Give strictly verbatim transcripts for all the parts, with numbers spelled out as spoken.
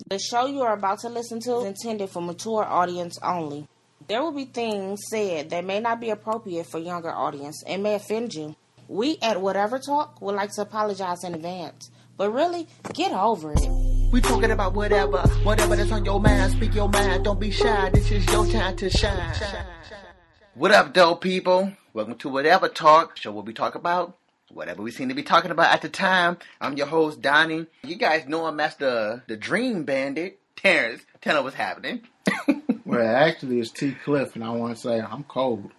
The show you are about to listen to is intended for mature audience only. There will be things said that may not be appropriate for younger audience and may offend you. We at Whatever Talk would like to apologize in advance, but really, get over it. We talking about whatever, whatever that's on your mind. Speak your mind, don't be shy. This is your time to shine. What up, dope people? Welcome to Whatever Talk, show where we talk about whatever we seem to be talking about at the time. I'm your host, Donnie. You guys know him as the, the Dream Bandit. Terrence, tell him what's happening. Well, actually, it's T. Cliff, and I want to say I'm cold.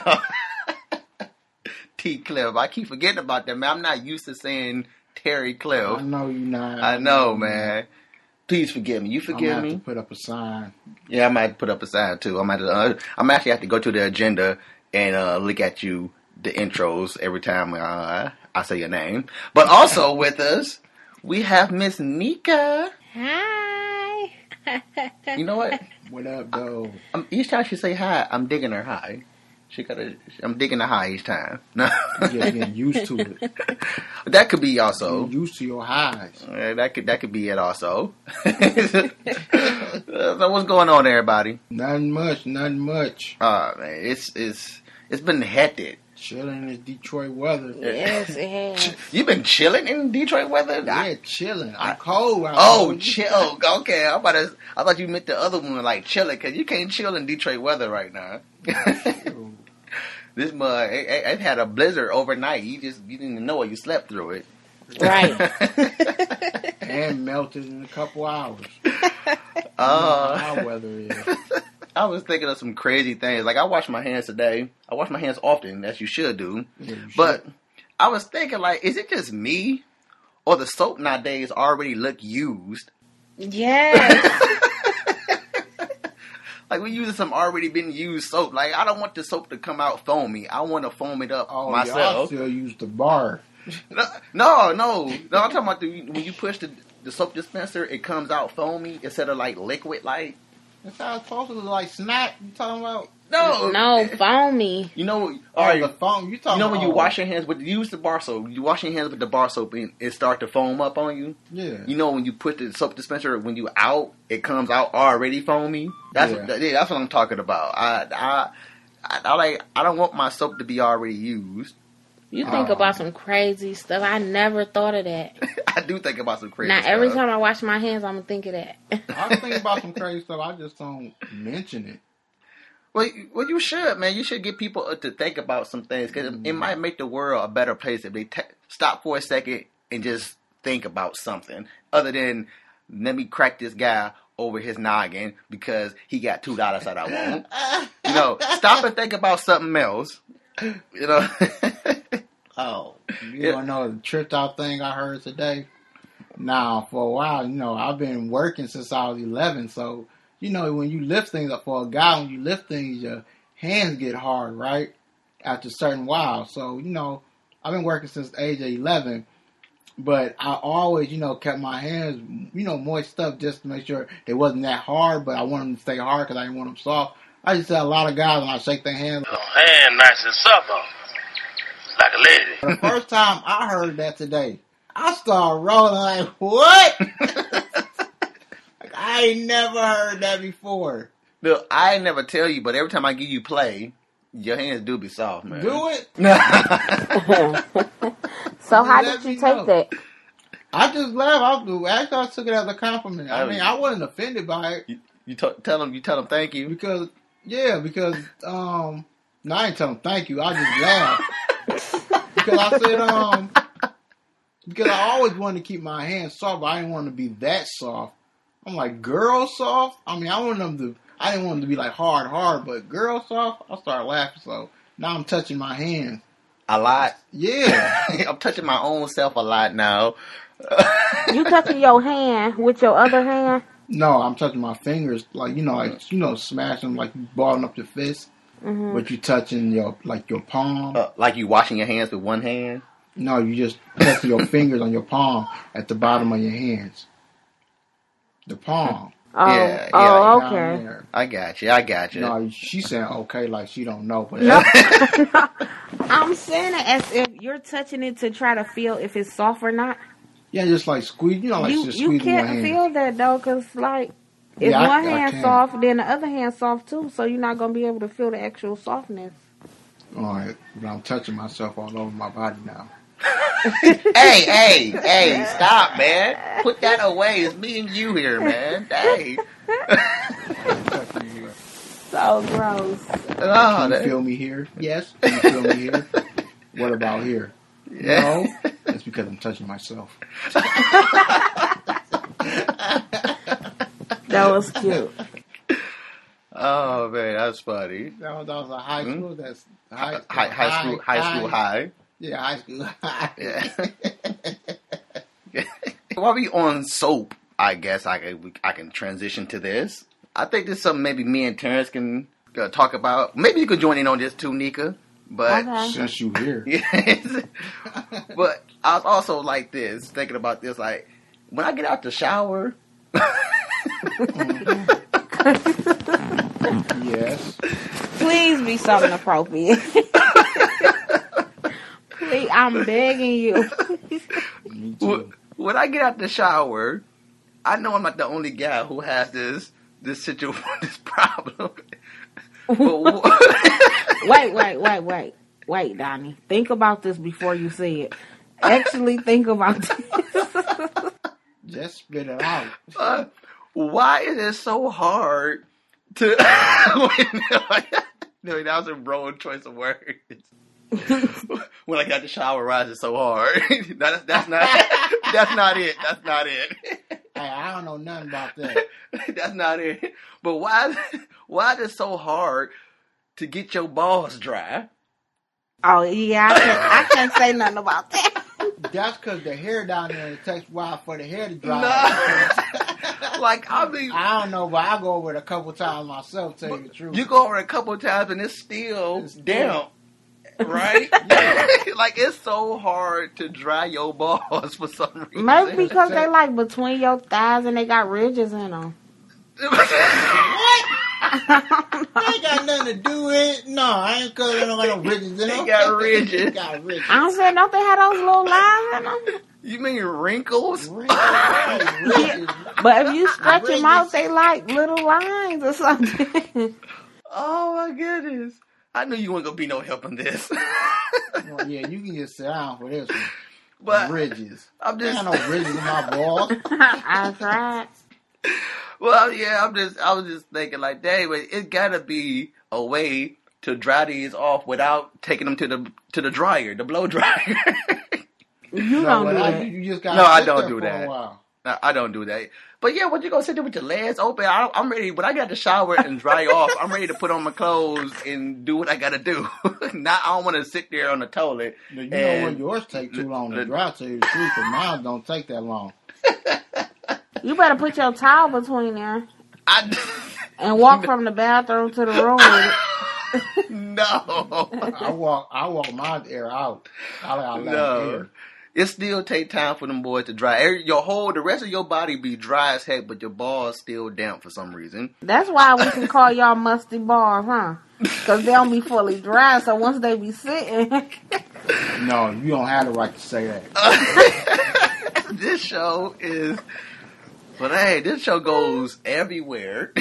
T. Cliff. I keep forgetting about that, man. I'm not used to saying Terry Cliff. I know you not. I know, man. Please forgive me. You forgive I'm gonna me? have to put up a sign. Yeah, I might have to put up a sign, too. I might have, uh, I'm actually have to go to the agenda and uh, look at you, the intros, every time uh, I say your name. But also with us, we have Miss Nika. Hi. You know what? What up, though? I, I'm, each time she say hi, I'm digging her high. She gotta. I'm digging the high each time. No, You're just getting used to it. That could be also. You're used to your highs. Uh, that could that could be it also. So what's going on, everybody? Nothing much, nothing much. Uh man, it's it's it's been hectic. Chilling in this Detroit weather. Yes, it has. You been chilling in Detroit weather? Yeah, chilling. I'm cold. I'm Oh, cold. chill. Okay, I'm about to, I thought you meant the other one, like chilling, because you can't chill in Detroit weather right now. This mud, it, it, it had a blizzard overnight. You just, you didn't even know it. You slept through it. Right. And melted in a couple hours. Uh, How weather is. I was thinking of some crazy things. Like, I wash my hands today. I wash my hands often, as you should do. Yeah, you But should. I was thinking, like, is it just me? Or the soap nowadays already look used? Yes. Like, we're using some already been used soap. Like, I don't want the soap to come out foamy. I want to foam it up Oh, y'all myself. still use the bar. No, no, no. No, I'm talking about the, when you push the, the soap dispenser, it comes out foamy instead of, like, liquid, like. That's how it's supposed to look like snack. You talking about? No. No, foamy. You know, all Oh, right. the foam. You You talking know about? when you oh, wash your hands with, use the bar soap. You wash your hands with the bar soap and it start to foam up on you. Yeah. You know when you put the soap dispenser, when you out, it comes out already foamy. That's Yeah. what, yeah, that's what I'm talking about. I, I, I, I like. I don't want my soap to be already used. You think Oh. about some crazy stuff. I never thought of that. I do think about some crazy Now, stuff. every time I wash my hands, I'm going to think of that. I was thinking about some crazy stuff. I just don't mention it. Well, you- well, you should, man. You should get people to think about some things because it, it might make the world a better place if they t- stop for a second and just think about something other than let me crack this guy over his noggin because he got two dollars that I want. You know, stop and think about something else. You know. Oh, you Yeah. don't know the tripped out thing I heard today? Now, for a while, you know, I've been working since I was eleven, so, you know, when you lift things up for a guy, when you lift things, your hands get hard, right? After a certain while. So, you know, I've been working since the age of eleven, but I always, you know, kept my hands, you know, moist up just to make sure they wasn't that hard, but I wanted them to stay hard because I didn't want them soft. I just tell a lot of guys when I shake their hands, Hand nice and supple, like a lady. the first time I heard that today, I started rolling like, what? Like, I ain't never heard that before. Look, I ain't never tell you, but every time I give you play, your hands do be soft, man. Do it? So how Let did me you take know. that? I just laughed. I, actually, I took it as a compliment. I Oh, mean, yeah. I wasn't offended by it You, you t- tell them, you tell them thank you. because, yeah, because, um, no, I ain't tell them thank you. I just laughed. Because I said, um, because I always wanted to keep my hands soft, but I didn't want them to be that soft. I'm like, girl soft? I mean, I want them to, I didn't want them to be like hard, hard, but girl soft? I started laughing, so now I'm touching my hands. A lot. Yeah. I'm touching my own self a lot now. You touching your hand with your other hand? No, I'm touching my fingers, like, you know, like, you know, smashing them, like you balling up your fist, Mm-hmm. but you touching your, like your palm. Uh, like you washing your hands with one hand. No, you just touching your fingers on your palm at the bottom of your hands. The palm. Oh, Yeah, oh Down okay. there. I got you. I got you. No, she's saying okay, like she don't know. But No, I'm saying it as if you're touching it to try to feel if it's soft or not. Yeah, just like squeeze. You know, like you just you squeezing your can't hand. feel that though, cause like if Yeah, I- one I hand can. soft, then the other hand soft too. So you're not gonna be able to feel the actual softness. All right, but I'm touching myself all over my body now. Hey, hey, hey, stop, man. Put that away. It's me and you here, man. Hey. Touching you. So gross. Oh, Can you that- feel me here? Yes. Can you feel me here? What about here? Yeah. No. That's because I'm touching myself. That was cute. Oh, man, that's funny. That was, that was a high Hmm? school. That's high, High, high school, high school high. Yeah, high school high. Yeah. While we on soap, I guess I can we, I can transition to this. I think this is something maybe me and Terrence can uh, talk about. Maybe you could join in on this too, Nika. But Okay. Since you here. yes. But I was also like this, thinking about this, like when I get out the shower. Yes. Please be something appropriate. Please, I'm begging you. Me When too. when I get out the shower, I know I'm not the only guy who has this this situation, this problem. But wh- Wait, wait, wait, wait. Wait, Donnie. Think about this before you say it. Actually think about this. Just spit it out. uh, why is it so hard to? No, that was a wrong choice of words. When I got the shower, rising so hard. that, that's not. That's not it. That's not it. Hey, I don't know nothing about that. That's not it. But why? Is, why is it so hard to get your balls dry? Oh, yeah, I can't, I can't say nothing about that. That's because the hair down there, it takes a while for the hair to dry. No. Like I mean, I don't know, but I go over it a couple times myself, tell you the truth. you go over it a couple of times and it's still It's damp, right? Like it's so hard to dry your balls for some reason. Maybe because they like between your thighs and they got ridges in them. What? That ain't got nothing to do with it. No, I ain't because they don't got no ridges in them. They got ridges. They got ridges. I'm saying, don't they have those little lines in them? You mean wrinkles? Ridges, ridges. But if you stretch them out, Ridges. they like little lines or something. Oh my goodness! I knew you weren't gonna be no help in this. Well, yeah, you can just sit down for this one. But Ridges. I'm There just ain't no ridges in my balls. I tried. well, yeah. I'm just I was just thinking like, dang, but it gotta be a way to dry these off without taking them to the to the dryer, the blow dryer. You No, don't but do I- that. You you just got No, I don't do that. A while. No, I don't do that. But yeah, what you gonna sit there with your legs open? I, I'm ready. When I get out the shower and dry off, I'm ready to put on my clothes and do what I gotta do. Not I don't want to sit there on the toilet. Now, you know and- when yours take too long to the- dry, tell you the truth, but mine don't take that long. You better put your towel between there I and walk from the bathroom to the room with it. no, I walk, I walk my air out. I let out no. air. It still take time for them boys to dry. Every- Your whole, the rest of your body be dry as heck, but your balls still damp for some reason. That's why we can call y'all musty balls, huh? Because they don't be fully dry, so once they be sitting... No, you don't have the right to say that. This show is, but hey, this show goes everywhere.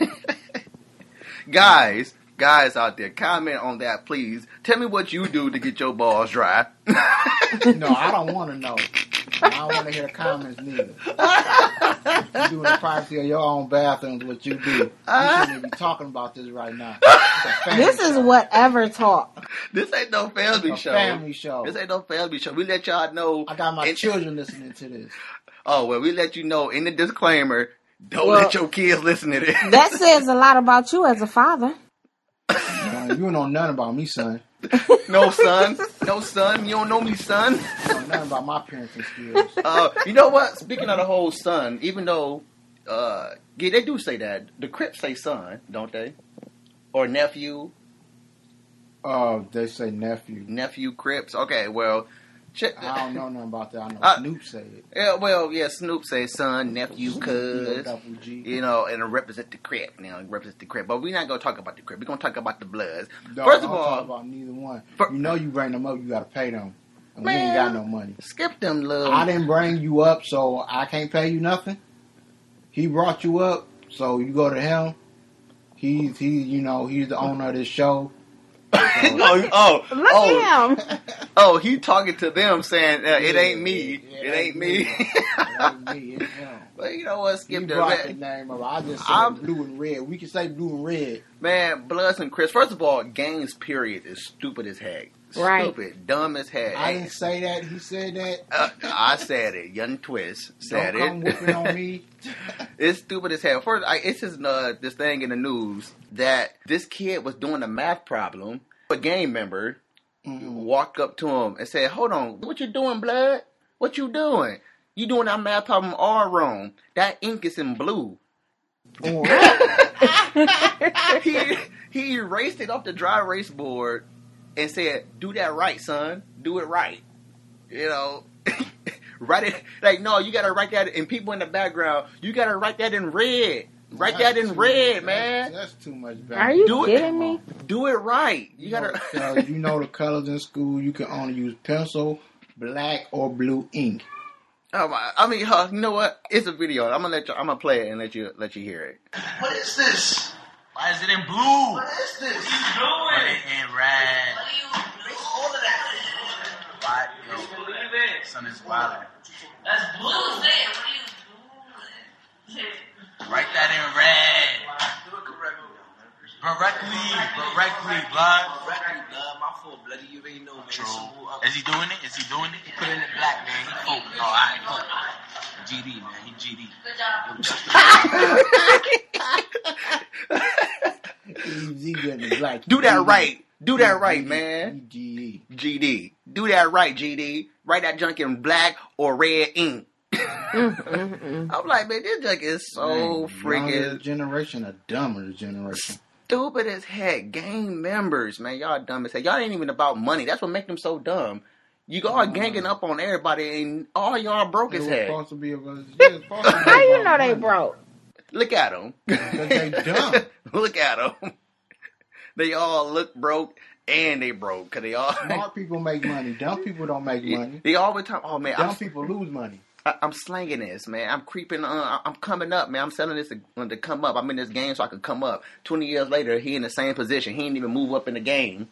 Guys, guys out there, comment on that, please. Tell me what you do to get your balls dry. No, I don't want to know. I don't want to hear the comments neither. You do in the privacy of your own bathrooms what you do. You shouldn't even be talking about this right now. It's a family This is show. whatever talk. This ain't no family It's a show. family show. This ain't no family show. We let y'all know. I got my in- children listening to this. Oh well, we let you know in the disclaimer. Don't Well- let your kids listen to this. That says a lot about you as a father. Uh, you don't know nothing about me, son. No son, no son. You don't know me, son. You don't know nothing about my parenting skills. Uh, you know what? Speaking of the whole son, even though, uh, yeah, they do say that. The Crips say son, don't they? Or nephew, Oh, they say nephew. nephew Crips. Okay, well, check. I don't know nothing about that. I know Uh, Snoop say it. Yeah, well, yeah, Snoop says son, nephew, cuz. Double G. You know, and it represent the Crip. You know, it represent the Crip. But we're not gonna talk about the Crip. We're gonna talk about the Bloods. No, First I of don't talk all, about neither one. fir- You know, you bring them up, you got to pay them. and Man, you ain't got no money. Skip them little. I didn't bring you up, so I can't pay you nothing. He brought you up, so you go to him. He's he, you know, he's the owner of this show. So, oh, oh, Look oh, at him. oh, he talking to them saying, uh, "It Yeah, ain't me. yeah, It ain't me." It ain't me. It's him. But you know what? He Skip them. brought the Man, name up. I just said I'm- blue and red. We can say blue and red. man, Bloods and Chris. First of all, Gaines period is stupid as heck. Right. Stupid, dumb as heck. I didn't say that. He said that. Uh, I said it. Young Twist said Don't come it. whipping on me. It's stupid as hell. First, I, it's just uh, this thing in the news that this kid was doing a math problem. A gang member Mm-hmm. walked up to him and said, "Hold on, what you doing, Blood? What you doing? You doing that math problem all wrong. That ink is in blue." he he erased it off the dry erase board and said, "Do that right, son. Do it right." You know, write it like no. You gotta write that. And people in the background, you gotta write that in red. Write that in That's red, too- man. That's, that's too much. Are you Do it. kidding me? Do it right. You You know, gotta. because you know the colors in school. You can only use pencil, black, or blue ink. Oh my! I mean, huh, you know what? It's a video. I'm gonna let you. I'm gonna play it and let you let you hear it. What is this? Why is it in blue? What is this? What are you doing? Put it in red. What are you doing? All of that. Why? Yo, believe it. Son is violent. That's blue. What are you doing? Write that in red. Do it correctly. Correctly. Correctly, blood. Correctly, blood. My fault, bloody. You ain't know, man. True. Is he doing it? Is he doing it? He put it in black, man. He focused. Oh, all right. Cool. G D, man. He G D. Good job. Easy getting black. Do that right. Do that right, man. G E. G D. Do that right, G D. Write that junk in black or red ink. I'm like, man, this junk is so freaking generation, a dumber generation. stupid as heck. Gang members, man, y'all dumb as heck. Y'all ain't even about money. That's what make them so dumb. You all ganging up on everybody, and all y'all broke It as was heck. supposed to be about- it was supposed to be How you about know they money. broke? Look at them. 'Cause they dumb. Look at them. They all look broke, and they broke. Cause they all Smart people make money. Dumb people don't make money. They always talk. Oh man, Dumb I'm, people lose money. I, I'm slanging this, man. I'm creeping. Uh, I'm coming up, man. I'm selling this to, to come up. I'm in this game so I can come up. Twenty years later, he in the same position. He didn't even move up in the game,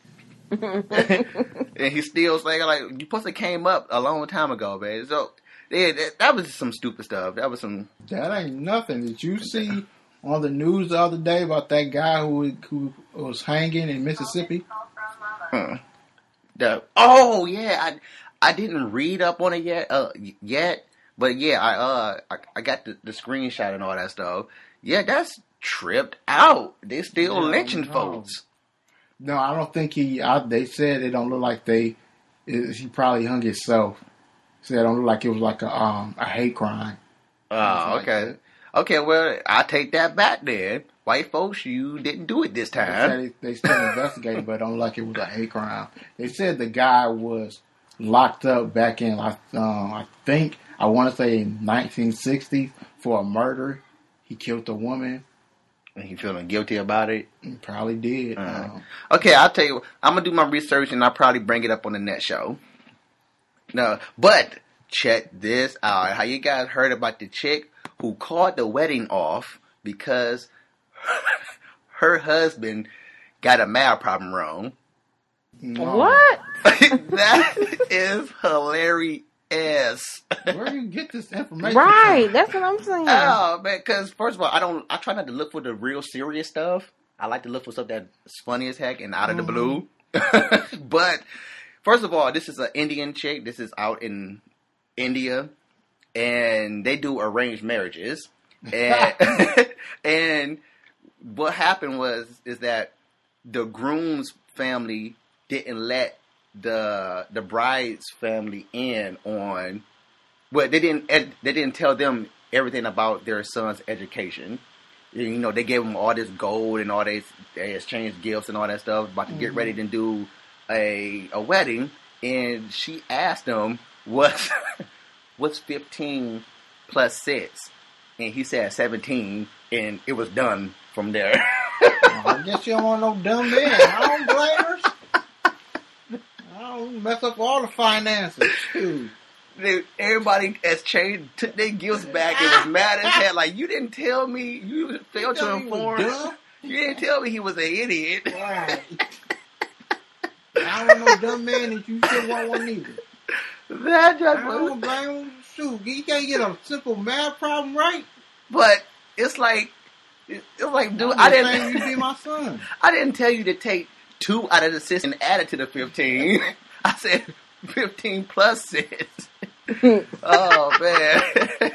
and he's still saying like, "You supposed to came up a long time ago, man." So yeah, that, that was some stupid stuff. That was some. That ain't nothing. Did you see on the news the other day about that guy who who was hanging in Mississippi? Huh. The, oh yeah, I I didn't read up on it yet. Uh, yet, but yeah, I uh I, I got the, the screenshot and all that stuff. Yeah, that's tripped out. They still Yeah, lynching no. folks. No, I don't think he. I, they said it don't look like they. It, he probably hung himself. Said it don't look like it was like a um a hate crime. Oh, like okay. Okay, well, I take that back then. White folks, you didn't do it this They time. said they, they still investigating, but it don't look like it was a hate crime. They said the guy was locked up back in, like, um, I think, I want to say in nineteen sixty for a murder. He killed a woman. And he feeling guilty about it. He probably did. Uh-huh. Um, Okay, I'll tell you. I'm gonna do my research and I'll probably bring it up on the next show. No, but check this out. How you guys heard about the chick who called the wedding off because her husband got a math problem wrong? no. What? That is hilarious. Where do you get this information? Right, that's what I'm saying. Oh man, because first of all, I don't. I try not to look for the real serious stuff. I like to look for stuff that's funny as heck and out of the blue. But first of all, this is an Indian chick. This is out in India, and they do arranged marriages. And and what happened was is that the groom's family didn't let the the bride's family in on. Well, they didn't. They didn't tell them everything about their son's education. You know, they gave them all this gold and all this. They exchanged gifts and all that stuff. About to get ready to do a a wedding, and she asked them, "What's what's fifteen plus six?" And he said seventeen, and it was done from there. I guess you don't want no dumb man. I don't blame her. I don't don't mess up all the finances. Shoot. Dude, everybody has changed, took their gifts back and was mad as hell. Like, you didn't tell me, you failed to inform. You didn't tell me he was an idiot. Right. I don't know dumb man that you still want one either. That just I don't blame him. Shoot, you can't get a simple math problem right. But it's like, it's like, dude, I'm I didn't. saying you be my son. I didn't tell you to take two out of the six and add it to the fifteen. I said fifteen plus six. Oh man.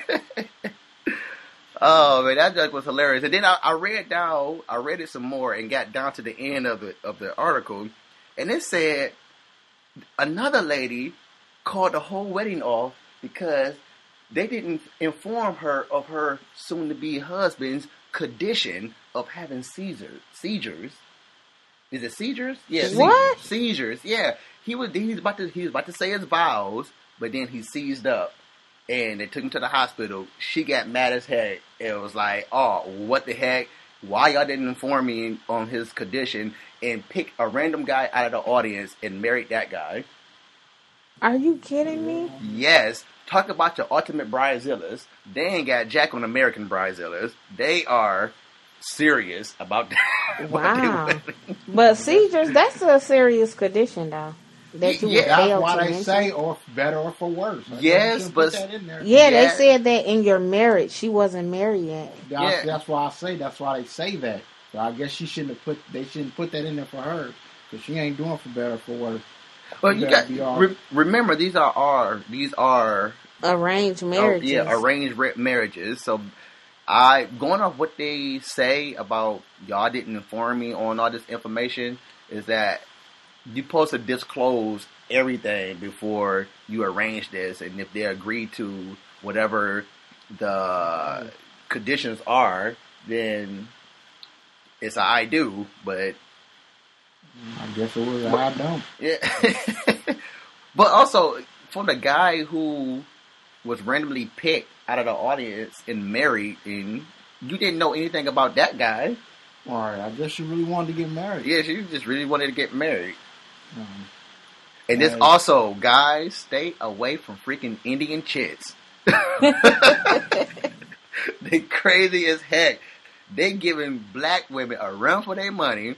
Oh man, that joke was hilarious. And then I, I read down, I read it some more and got down to the end of the of the article, and it said another lady called the whole wedding off because they didn't inform her of her soon-to-be husband's condition of having seizures. Seizures. Is it seizures? Yeah. What? Seizures. Yeah. He was. He was about to. He was about to say his vows, but then he seized up, and they took him to the hospital. She got mad as heck. It was like, oh, what the heck? Why y'all didn't inform me on his condition and pick a random guy out of the audience and married that guy? Are you kidding me? Yes. Talk about your ultimate bridezillas. They ain't got jack on American bridezillas. They are serious about that. Wow. But seizures, that's a serious condition, though. That you Yeah, would That's fail why to they mention. say, or better or for worse. I Yes, shouldn't but- put that in there. Yeah, they Yeah. said that in your marriage. She wasn't married yet. That's, Yeah. that's why I say. That's why they say that. So I guess she shouldn't have put. They shouldn't put that in there for her because she ain't doing for better or for worse. But you better got be all- re- remember these are our these are Arranged oh, marriages. yeah arranged ra- marriages. So I going off what they say about y'all didn't inform me on all this information is that you're supposed to disclose everything before you arrange this, and if they agree to whatever the conditions are, then it's a I do. But I guess it was. I don't. yeah, but also for the guy who was randomly picked out of the audience and married, and you didn't know anything about that guy. All right. I guess she really wanted to get married. Yeah, she just really wanted to get married. Um, And this Right. also, guys, stay away from freaking Indian chicks. They crazy as heck. They giving black women a run for their money.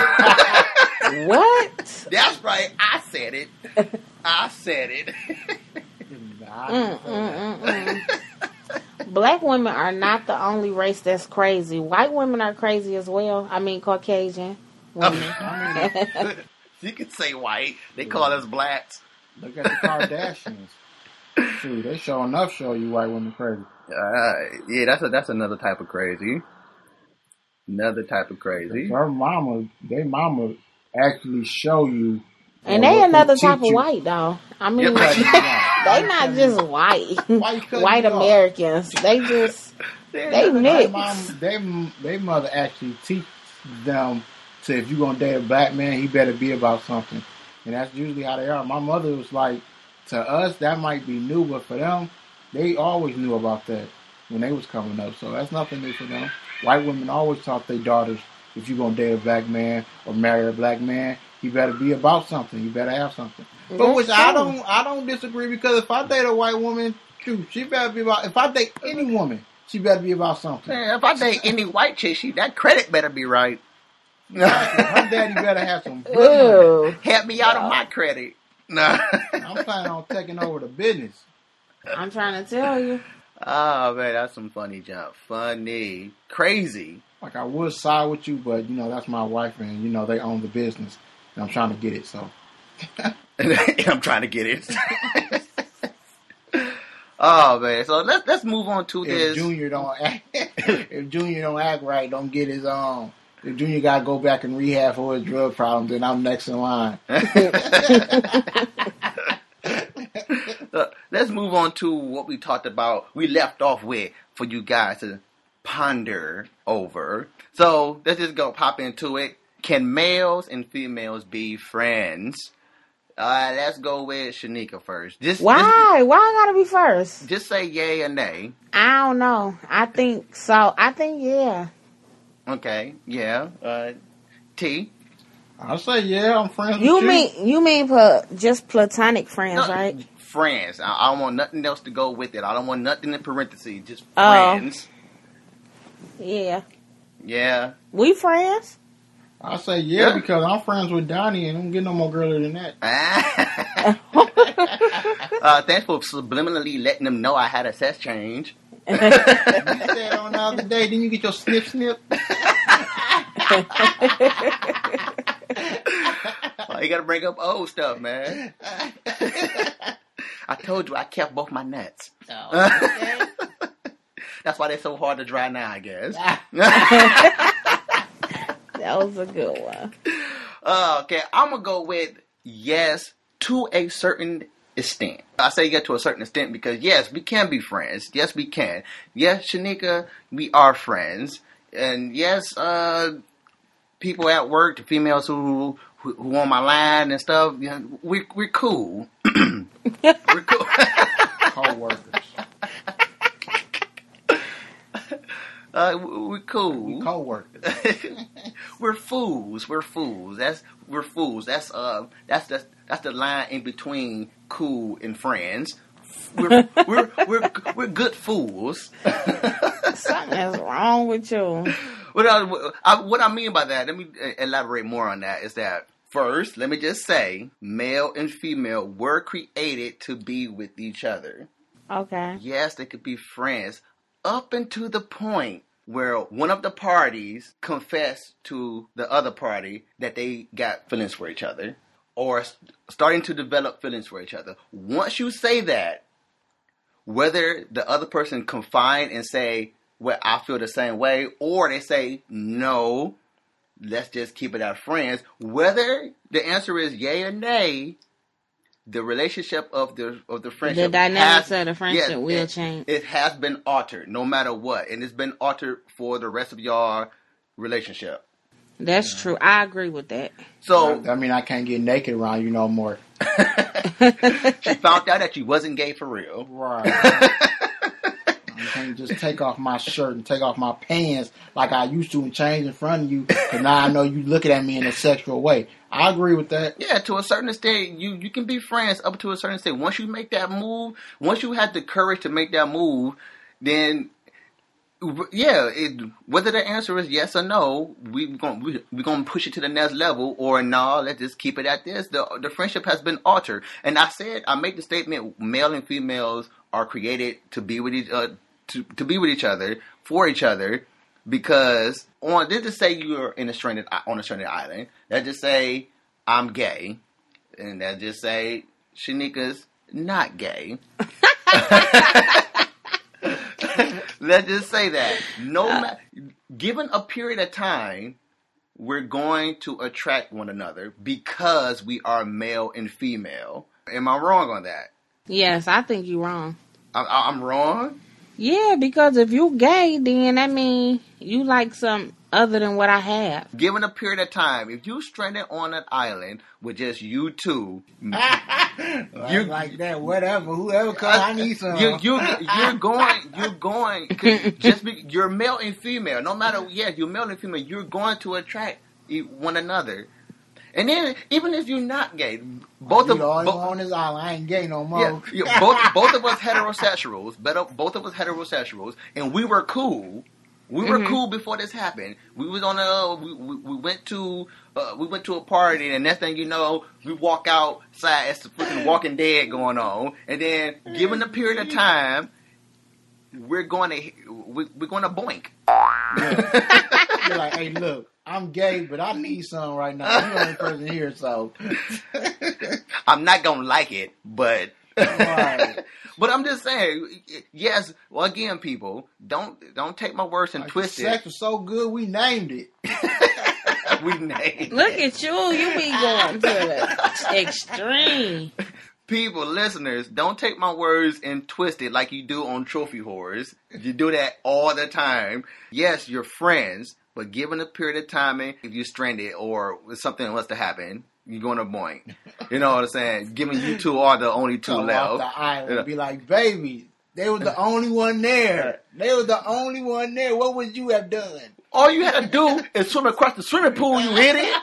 What? That's right. I said it. I said it. I Mm, mm, mm, mm. Black women are not the only race that's crazy. White women are crazy as well. I mean, Caucasian women. I mean, You can say white. They call us blacks. look at the Kardashians. Shoot, they sure enough show you white women crazy. Uh, yeah, that's a, that's another type of crazy. Another type of crazy. Her mama, they mama actually show you. And uh, they what another teach type of you. white, though. I mean, Yeah, they not just white. Why you cutting White me off? Americans. They just, they They mixed. mom, they, they mother actually teach them to, if you're gonna date a black man, he better be about something, and that's usually how they are. My mother was like, to us that might be new, but for them, they always knew about that when they was coming up. So that's nothing new for them. White women always taught their daughters, if you're gonna date a black man or marry a black man, he better be about something. You better have something. But That's which I true. don't, I don't disagree, because if I date a white woman, shoot, she better be about. If I date any woman, she better be about something. Man, if I date any white chick, she, that credit better be right. Her daddy better have some good money. Ew. Help me out of my credit. Nah. I'm planning on taking over the business. I'm trying to tell you. Oh man, that's some funny jump. Funny. Crazy. Like, I would side with you, but you know that's my wife, and you know they own the business, and I'm trying to get it. So I'm trying to get it. Oh man, so let's let's move on to if this. Junior don't act, if Junior don't act right, don't get his um. If Junior got to go back and rehab for his drug problem, then I'm next in line. Uh, let's move on to what we talked about. We left off with for you guys to ponder over. So let's just go pop into it. Can males and females be friends? Uh, let's go with Shanika first. Just, Why? Why I gotta be first? Just, just say yay or nay. I don't know. I think so. I think yeah. Okay, yeah. Uh, T. I say yeah, I'm friends You with you. mean you mean pl- just platonic friends, No, right? Friends. I, I don't want nothing else to go with it. I don't want nothing in parentheses. Just Oh. friends. Yeah. Yeah. We friends? I say yeah, Yeah. because I'm friends with Donnie and I don't get no more girlier than that. uh, thanks for subliminally letting them know I had a sex change. You said on the other day, didn't you get your snip snip? Oh, you gotta bring up old stuff, man. I told you I kept both my nuts. Oh, okay. That's why they're so hard to dry now, I guess. That was a good one. Uh, okay, I'm gonna go with yes to a certain extent. I say yes to a certain extent because yes, we can be friends. Yes, we can. Yes, Shanika, we are friends. And yes, uh, people at work, the females who who, who on my line and stuff, you know, we we're cool. We're cool. Co-workers. Uh, we're cool. We co-workers. We're fools. We're fools. That's we're fools. That's uh that's the that's the line in between cool and friends. We're we're we're we're good fools. Something is wrong with you. What I, I what I mean by that, let me elaborate more on that. Is that first? Let me just say, male and female were created to be with each other. Okay. Yes, they could be friends up until the point where one of the parties confess to the other party that they got feelings for each other or st- starting to develop feelings for each other. Once you say that, whether the other person confide and say, well, I feel the same way, or they say, no, let's just keep it as friends, whether the answer is yay or nay, the relationship of the of the friendship, The dynamics has, of the friendship yes, will it, change. It has been altered, no matter what, and it's been altered for the rest of y'all relationship. That's true. I agree with that. So I mean, I can't get naked around you no more. she found out that she wasn't gay for real. Right. I can't just take off my shirt and take off my pants like I used to and change in front of you, because now I know you looking at me in a sexual way. I agree with that. Yeah, to a certain extent, you, you can be friends up to a certain extent. Once you make that move, once you have the courage to make that move, then yeah, it, whether the answer is yes or no, we going we we gonna push it to the next level, or no, let's just keep it at this. The the friendship has been altered, and I said I made the statement: male and females are created to be with each uh, to to be with each other for each other. Because on let's just say you're in a stranded on a stranded island. Let's just say I'm gay, and let's just say Shanika's not gay. Let's just say that. No, ma- given a period of time, we're going to attract one another because we are male and female. Am I wrong on that? Yes, I think you're wrong. I- I'm wrong? Yeah, because if you gay, then that means you like something other than what I have. Given a period of time, if you stranded on an island with just you two, you like that, whatever, whoever come, I need some. You, you, you're going, you're going, just be, you're male and female. No matter, yeah, you're male and female. You're going to attract one another. And then, even if you're not gay, both you of the only bo- one on this island, I ain't gay no more. Yeah, yeah, both both of us heterosexuals, better, both of us heterosexuals, and we were cool. We were mm-hmm. cool before this happened. We was on a we we, we went to uh, we went to a party, and next thing you know, we walk outside. It's the freaking Walking Dead going on, and then given the period of time, we're going to we, we're going to boink. Yeah. You're like, hey, look. I'm gay, but I need some right now. You're the only person here, so I'm not gonna like it, but right. But I'm just saying, yes. Well, again, people, don't don't take my words and like twist it. Sex was so good, we named it. we named. Look it. at you, you be going to the extreme. People, listeners, don't take my words and twist it like you do on Trophy Whores. You do that all the time. Yes, you're friends. But given a period of time, if you're stranded or something else to happen, you're going to boink. You know what I'm saying? Given you two are the only two Come left. off the island, you know. Be like, baby, They were the only one there. They were the only one there. What would you have done? All you had to do is swim across the swimming pool, you idiot.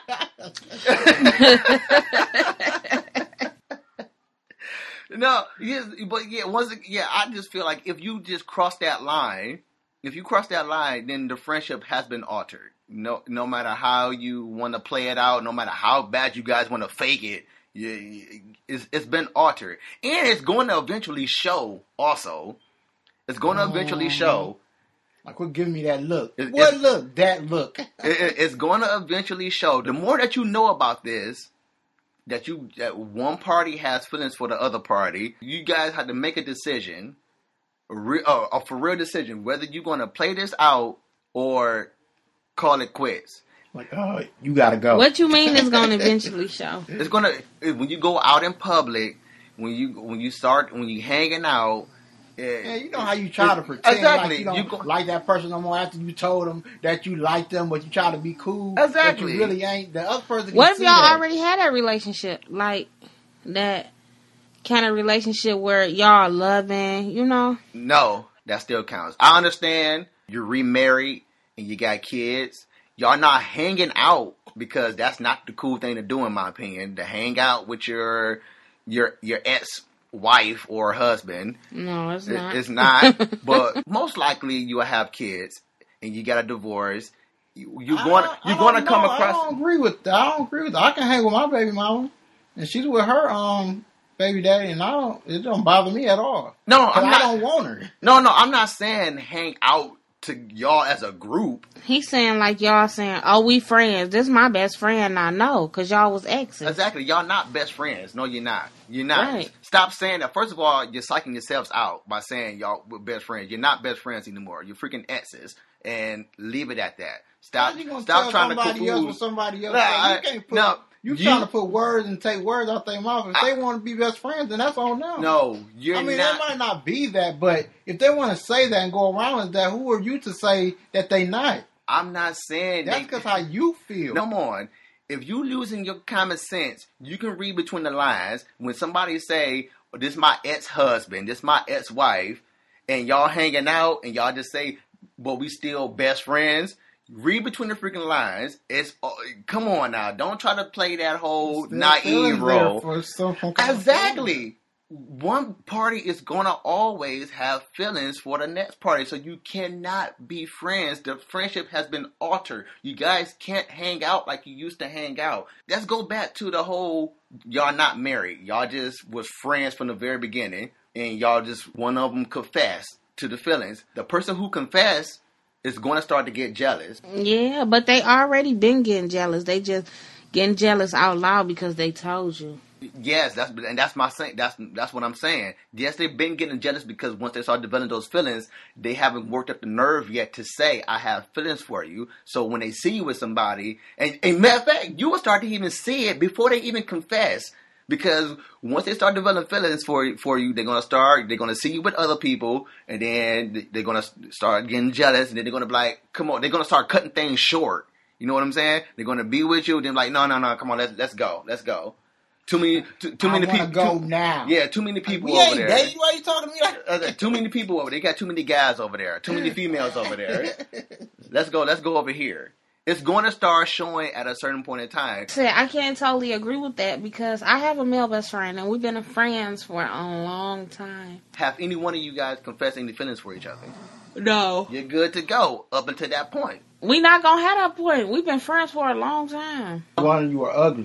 No, yes, but yeah, once yeah, I just feel like if you just cross that line, if you cross that line, then the friendship has been altered. No, no matter how you want to play it out, no matter how bad you guys want to fake it, you, it's, it's been altered, and it's going to eventually show. Also, it's going to eventually show. Like, quit giving me that look. It, what look? That look. it, it, it's going to eventually show. The more that you know about this, that you that one party has feelings for the other party, you guys have to make a decision, a, re, uh, a for real decision, whether you're going to play this out or call it quits. Like, oh, you got to go. What you mean is going to eventually show? It's going to, when you go out in public, when you when you start, when you hanging out, yeah, you know how you try to pretend exactly. like you don't you go, like that person no more after you told them that you like them, but you try to be cool. Exactly. But you really ain't. The other person can What if see y'all that. already had that relationship? Like, that kind of relationship where y'all loving, you know? No, that still counts. I understand you're remarried and you got kids. Y'all not hanging out because that's not the cool thing to do, in my opinion. To hang out with your your your ex wife or husband. No, it's not. It's not. But most likely you will have kids and you got a divorce. You, you're going you're going to come know. across. I don't agree with that. I don't agree with that. I can hang with my baby mama, and she's with her um baby daddy, and I don't. It don't bother me at all. No, I'm I not, don't want her. No, no, I'm not saying hang out to y'all as a group. He's saying like y'all saying, oh, we friends. This is my best friend. I know, because y'all was exes. Exactly. Y'all not best friends. No, you're not. You're not. Right. Stop saying that. First of all, you're psyching yourselves out by saying y'all were best friends. You're not best friends anymore. You're freaking exes. And leave it at that. Stop. You gonna Stop tell trying somebody to confuse. else with somebody else. Nah, Like, I- you can't put. no, you, you- trying to put words and take words out their mouth. If I- they want to be best friends, then that's on them. No, you're I mean, not. it might not be that, but if they want to say that and go around with that, who are you to say that they not? I'm not saying That's they- because how you feel. No more. If you losing your common sense, you can read between the lines. When somebody say, oh, "This my ex-husband, this my ex-wife," and y'all hanging out, and y'all just say, "But we still best friends." Read between the freaking lines. It's uh, come on now. Don't try to play that whole Still naive feelings role. there for some kind of Exactly. One party is gonna always have feelings for the next party, so you cannot be friends. The friendship has been altered. You guys can't hang out like you used to hang out. Let's go back to the whole y'all not married. Y'all just was friends from the very beginning, and y'all just one of them confessed to the feelings. The person who confessed is going to start to get jealous. Yeah, but they already been getting jealous. They just getting jealous out loud because they told you. Yes, that's and that's my saying. That's that's what I'm saying. Yes, they've been getting jealous because once they start developing those feelings, they haven't worked up the nerve yet to say, "I have feelings for you." So when they see you with somebody, and, and matter of fact, you will start to even see it before they even confess. Because once they start developing feelings for for you, they're gonna start. They're gonna see you with other people, and then they're gonna start getting jealous, and then they're gonna be like, "Come on!" They're gonna start cutting things short. You know what I'm saying? They're gonna be with you, then like, "No, no, no, come on, let's let's go, let's go." Too many, too, too I many wanna people. go too, now. Yeah, too many people We over ain't there. dating. Why you talking to me like Uh, too many people over there. They got too many guys over there. Too many females over there. Let's go. Let's go over here. It's going to start showing at a certain point in time. Said I can't totally agree with that because I have a male best friend and we've been friends for a long time. Have any one of you guys confessed any feelings for each other? No. You're good to go up until that point. We not gonna have that point. We've been friends for a long time. one of you are ugly.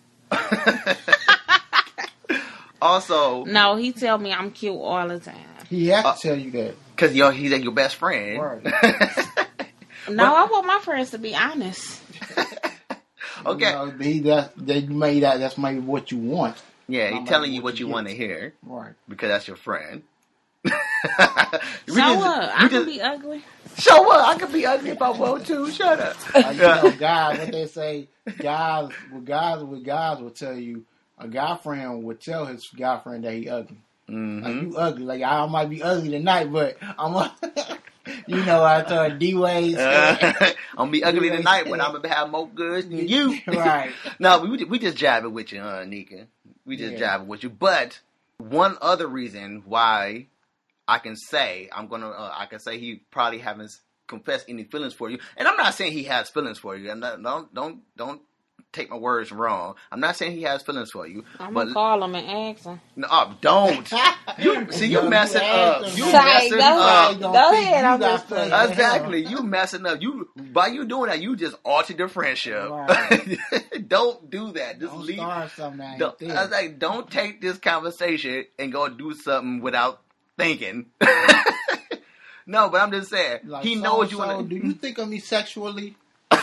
Also, No, he tell me I'm cute all the time. He has to Uh, tell you that. because yo, he's like your best friend. Right. No, I want my friends to be honest. Okay. You know, he, that's, they made that. That's maybe what you want. Yeah, Not he's telling like you what what you you want to get. hear Right. because that's your friend. So We just- what? we I can just- be ugly. So what? I could be ugly if I want to. Shut up. Like, you know, guys, what they say, guys, with guys, with guys will tell you, a guy friend would tell his guy friend that he ugly. Mm-hmm. Like, you ugly. Like, I might be ugly tonight, but I'm a, you know, I told D-Wade. Uh, I'm gonna be ugly tonight, but I'm gonna have more goods than you. Right. No, we we just jabbing with you, uh, Nika. We just Yeah. jabbing with you. But one other reason why I can say I'm gonna uh, I can say he probably haven't confessed any feelings for you, and I'm not saying he has feelings for you. I'm not, don't don't don't take my words wrong. I'm not saying he has feelings for you. I'm but gonna call him and ask him. No, uh, don't. You see, you messing up. You Sorry, messing go up. ahead. Go ahead. I'm just playing. Exactly. You messing up. You by you doing that, you just altered the friendship. Right. Don't do that. Just don't leave. Start something Don't, I was like, don't take this conversation and go do something without thinking. No, but I'm just saying like, he so, knows you. So, wanna... do you think of me sexually?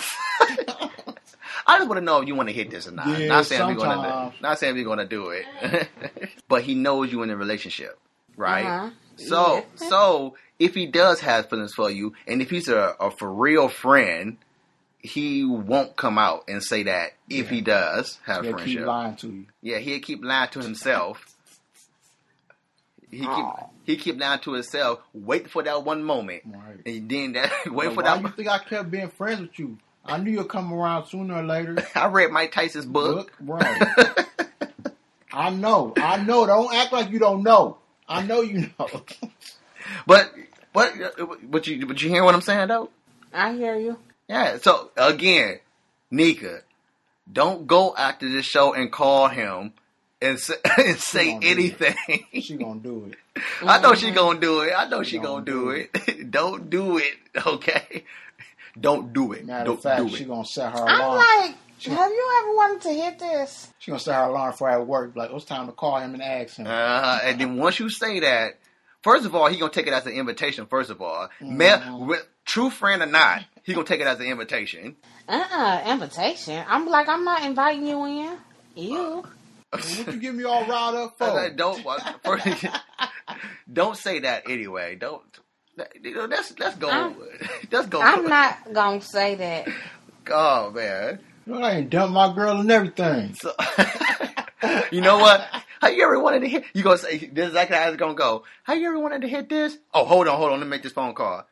I just want to know if you want to hit this or not. Yeah, not saying we're gonna, sometimes. not saying we're gonna do it, but he knows you in a relationship, right? Uh-huh. So, Yeah. so if he does have feelings for you, and if he's a, a for real friend, he won't come out and say that. If Yeah. he does have He'll friendship, keep lying to you. yeah, he'll keep lying to himself. He keep Aw. he keep lying to himself. Wait for that one moment, Right. and then that wait But for why that. you think I kept being friends with you? I knew you'd come around sooner or later. I read Mike Tyson's book. Book, right. I know. I know. Don't act like you don't know. I know you know. But but but you but you hear what I'm saying though? I hear you. Yeah. So again, Nika, don't go after this show and call him and say, and say gonna do anything. She gonna do it. I know she gonna do it. I know she, She gonna, gonna do do it. Don't do it. Okay. Don't do it. Matter don't of fact, do she it. gonna set her I'm alarm. like, have you ever wanted to hit this? She gonna set her alarm for at work. Like, it's time to call him and ask him. Uh, and then once you say that, first of all, he gonna take it as an invitation. First of all, Mm-hmm. Ma- with, true friend or not, he gonna take it as an invitation. Uh-uh, invitation. I'm like, I'm not inviting you in. You. What you give me all riled up I for? said, don't first, don't say that anyway. Don't. You know, let's let's go. I'm- let's go. I'm not gonna say that. Oh man. You know, I ain't dumped my girl and everything. So, you know what? How you ever wanted to hit? You gonna say this is exactly how it's gonna go. How you ever wanted to hit this? Oh, hold on, hold on. Let me make this phone call.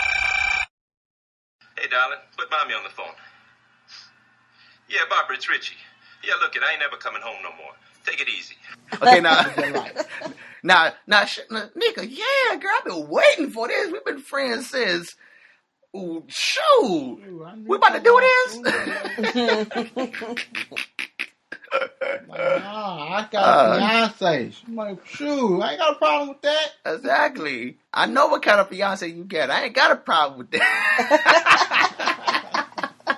Hey, darling, put mommy on the phone. Yeah, Barbara, it's Richie. Yeah, look, it, I ain't never coming home no more. Take it easy. Okay, now, now, now, sh- now, Nika, yeah, girl, I've been waiting for this. We've been friends since. Ooh, shoot, Ooh, I knew we about to do this? Like, nah, I got Uh, a fiance. She's like, shoot, I ain't got a problem with that. Exactly. I know what kind of fiance you get. I ain't got a problem with that.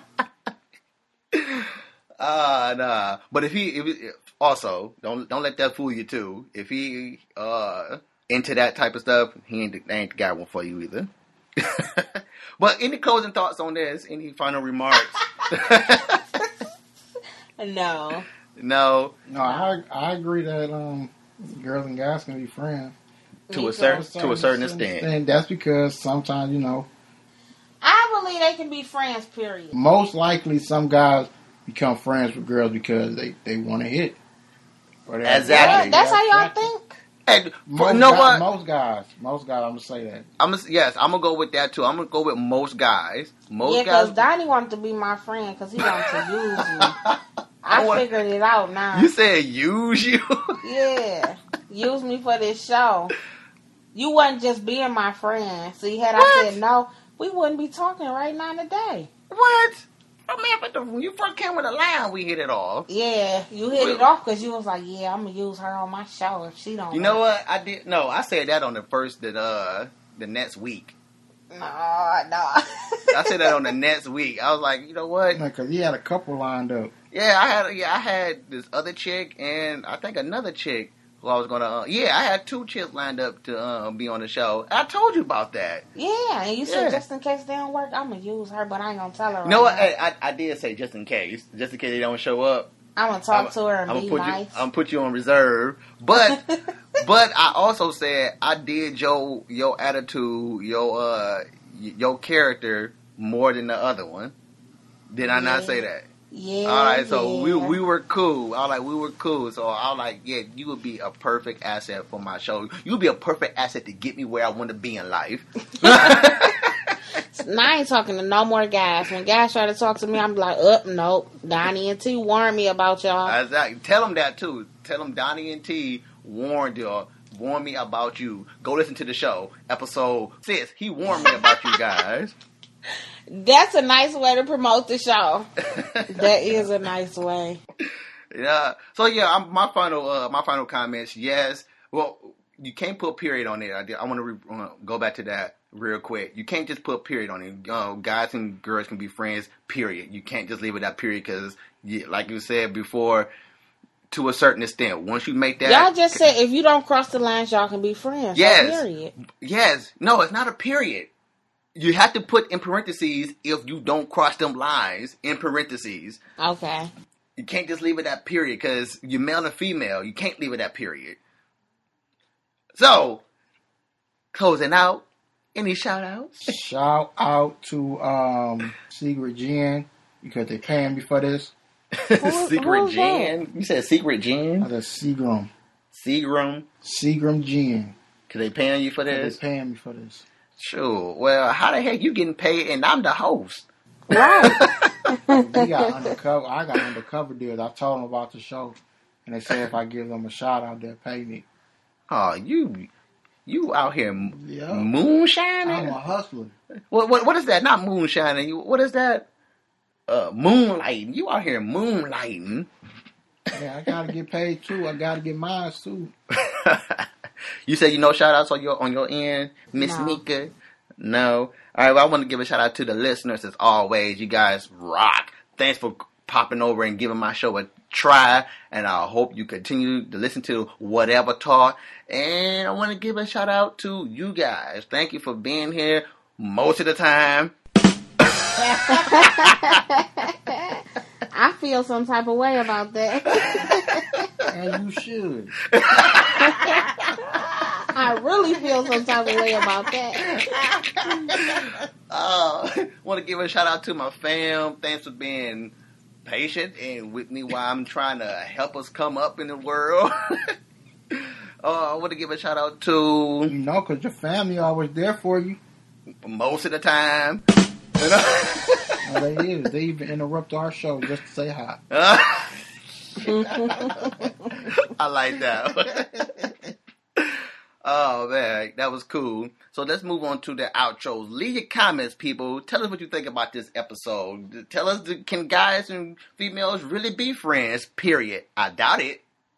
Ah, uh, nah. But if he, if he, also don't don't let that fool you too. If he uh into that type of stuff, he ain't the, ain't the guy one for you either. But any closing thoughts on this? Any final remarks? No. No. No, I I agree that um girls and guys can be friends. To Me a too. certain to a certain extent. And that's because sometimes, you know, I believe they can be friends, period. most likely some guys become friends with girls because they, they want to hit. Or they- Exactly. What? That's how y'all Exactly. think? And Most you know guys, what? Most guys, most guys, I'm gonna say that. I'm gonna, yes, I'm gonna go with that too. I'm gonna go with most guys. Most Yeah, because guys. Donnie wanted to be my friend because he wanted to use me. I I want- figured it out now. You said use you. Yeah. Use me for this show. You wasn't just being my friend. See, had What? I said no, we wouldn't be talking right now today. What? Oh man, but the, when you first came with a line, we hit it off. Yeah, you hit it off because you was like, yeah, I'm going to use her on my show if she don't. You know what? I did. No, I said that on the first, that uh, the next week. No, no. I I said that on the next week. I was like, you know what? Because he had a couple lined up. Yeah, I had. Yeah, I had this other chick and I think another chick who I was gonna. Uh, yeah, I had two chicks lined up to uh, be on the show. I told you about that. Yeah, and you said Yeah. just in case they don't work, I'm going to use her, but I ain't going to tell her right You know what? now. Hey, I, I did say just in case, just in case they don't show up. I'm going to talk I'm, to her and I'm be gonna put nice. you. I'm gonna put you on reserve, but but I also said I did your your attitude, your uh your character more than the other one. Did I not Yeah. say that? yeah, All right, so yeah. we we were cool. I was like, we were cool. So I was like, yeah, you would be a perfect asset for my show. You would be a perfect asset to get me where I want to be in life. Now I ain't talking to no more guys. When guys try to talk to me, I'm like, up, nope. Donnie and T warned me about y'all. Exactly. Tell them that too. Tell them Donnie and T warned y'all. warned me about you. Go listen to the show. Episode six. He warned me about you guys. That's a nice way to promote the show. That is a nice way. Yeah. So yeah, I'm, my final uh, my final comments. Yes. Well, you can't put period on it. I, did, I want to re- uh, go back to that real quick. You can't just put period on it. Uh, guys and girls can be friends. Period. You can't just leave it at period because, like you said before, to a certain extent, once you make that, y'all just said if you don't cross the lines, y'all can be friends. Yes. So period. Yes. No, it's not a period. You have to put in parentheses if you don't cross them lines in parentheses. Okay. You can't just leave it at period because you're male and female. You can't leave it at period. So, closing out, any shout outs? Shout out to um, Secret Gin because they're paying me for this. Secret Gin? You said Secret Gin? I said Seagram. Seagram? Seagram Gin. Because they paying you for this? They're paying me for this. Sure. Well, how the heck you getting paid and I'm the host? Right. We got undercover. I got undercover deals. I told them about the show, and they said if I give them a shout out, they'll pay me. Oh, you, you out here Yeah. moonshining? I'm a hustler. What, what, what is that? Not moonshining. You, what is that? Uh, moonlighting. You out here moonlighting. Yeah, I gotta get paid too. I gotta get mine too. You said you know shout outs on your on your end, Miss No. Nika? No. All right, well, I want to give a shout out to the listeners as always. You guys rock. Thanks for popping over and giving my show a try. And I hope you continue to listen to Whatever Talk. And I want to give a shout out to you guys. Thank you for being here most of the time. I feel some type of way about that. And you should. I really feel some type of way about that. Uh, want to give a shout out to my fam. Thanks for being patient and with me while I'm trying to help us come up in the world. uh, I want to give a shout out to You know, because your family always there for you. most of the time. You know? No, they is. They even interrupt our show just to say hi. I like that. Oh, man, that was cool. So let's move on to the outros. Leave your comments, people. Tell us what you think about this episode. Tell us, can guys and females really be friends? Period. I doubt it.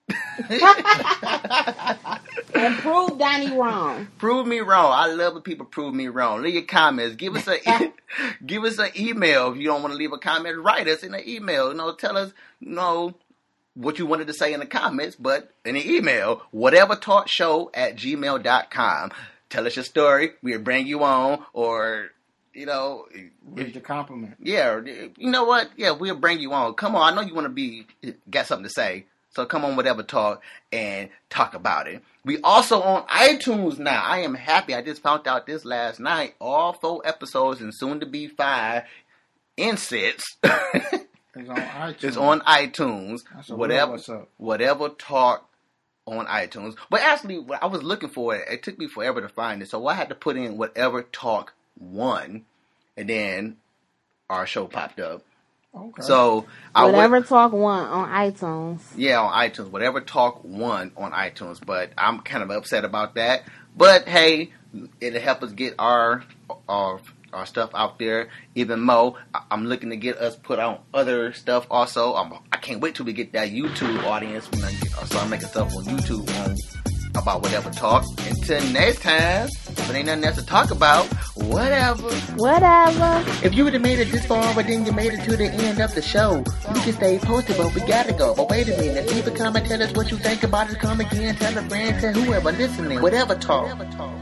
And prove Donnie wrong. Prove me wrong. I love when people prove me wrong. Leave your comments. Give us a e- give us an email if you don't want to leave a comment. Write us in an email. You know, tell us, you know, what you wanted to say in the comments, but in the email, whatevertalkshow at gmail dot com. Tell us your story. We'll bring you on, or, you know, Read the compliment. yeah, you know what? Yeah, we'll bring you on. Come on, I know you want to be, got something to say. So come on, Whatever Talk, and talk about it. We also on iTunes now. I am happy. I just found out this last night. All four episodes and soon to be five in six. It's on iTunes. It's on iTunes. That's a Whatever, real what's up. Whatever Talk on iTunes. But actually, when I was looking for it, it took me forever to find it. So I had to put in Whatever Talk one, and then our show popped up. Okay. So I Whatever went, Talk One on iTunes. yeah, on iTunes. Whatever Talk one on iTunes. But I'm kind of upset about that. But hey, it'll help us get our our our stuff out there even more. I- I'm looking to get us put on other stuff also. I'm, I can't wait till we get that YouTube audience when I get, start making stuff on YouTube on about Whatever Talk. Until next time, if there ain't nothing else to talk about, whatever. Whatever. If you would have made it this far, but then you made it to the end of the show, you can stay posted, but we gotta go. But wait a minute, leave a comment, tell us what you think about it. Come again, tell a friend, tell whoever listening. Whatever Talk.